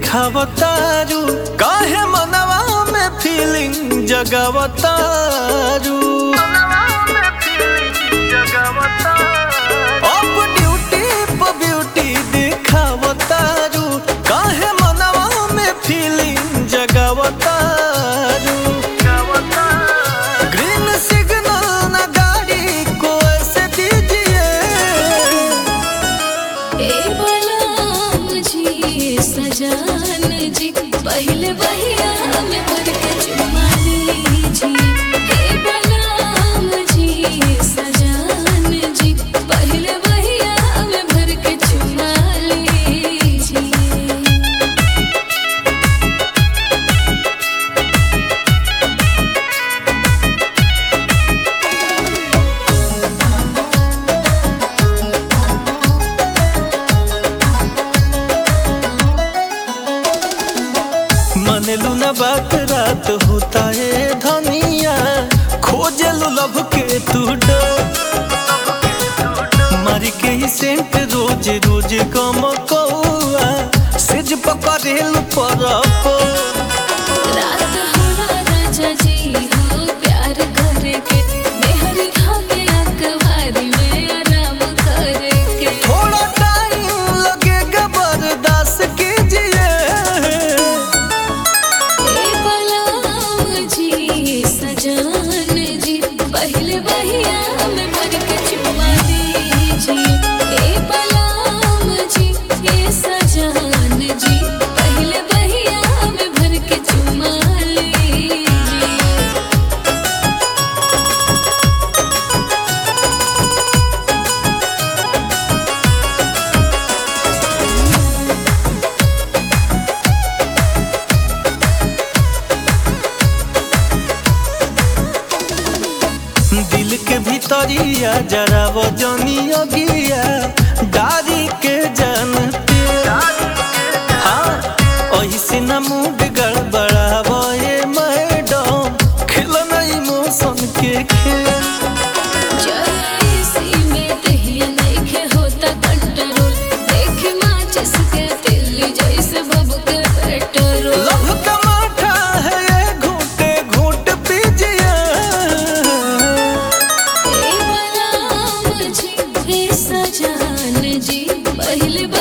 दिखावतारू काहे मनवा में फीलिंग जगावतारू अब ड्यूटी पर ब्यूटी दिखावतारू काहे मनवा में फीलिंग जगावतारू ग्रीन सिग्नल ना गाड़ी को ऐसे दीजिए सजान जी पहले बहिया में भर के चुमा लीजिए हे बलराम जी सजान जी पहले बहिया में भर के चुमा लीजिए। मनलू न बात रात होता है धनिया खोजलू लभ के तू मारी के ही सेंट रोज रोज कम कौआ सिज पकड़ेलू पर रात होला राजा जी हो प्यार करके मेहर खाके अखबारी में आराम करके थोड़ा टाइम लगेगा बर्दाश्त कीजिए सजान जी पहले बहिया में भर के चुमा दीजिए हे बलराम जी ये सजान जी पहले बहिया में भर के चुमा लीजिए। दिल के भीतरिया जरा वो जनिया गिया डारी के जानते हाँ ऐसे न मूड गड़बड़ावो ये मैडम खिल नहीं मौसम के खेल जैसी में दहिया नइखे होता कंट्रोल देख माचिस के तिल्ली जैसे बब के पेट्रोल लव का माठा है ये घूटे घूट पीजिए हे बलराम जी हे सजान जी पहले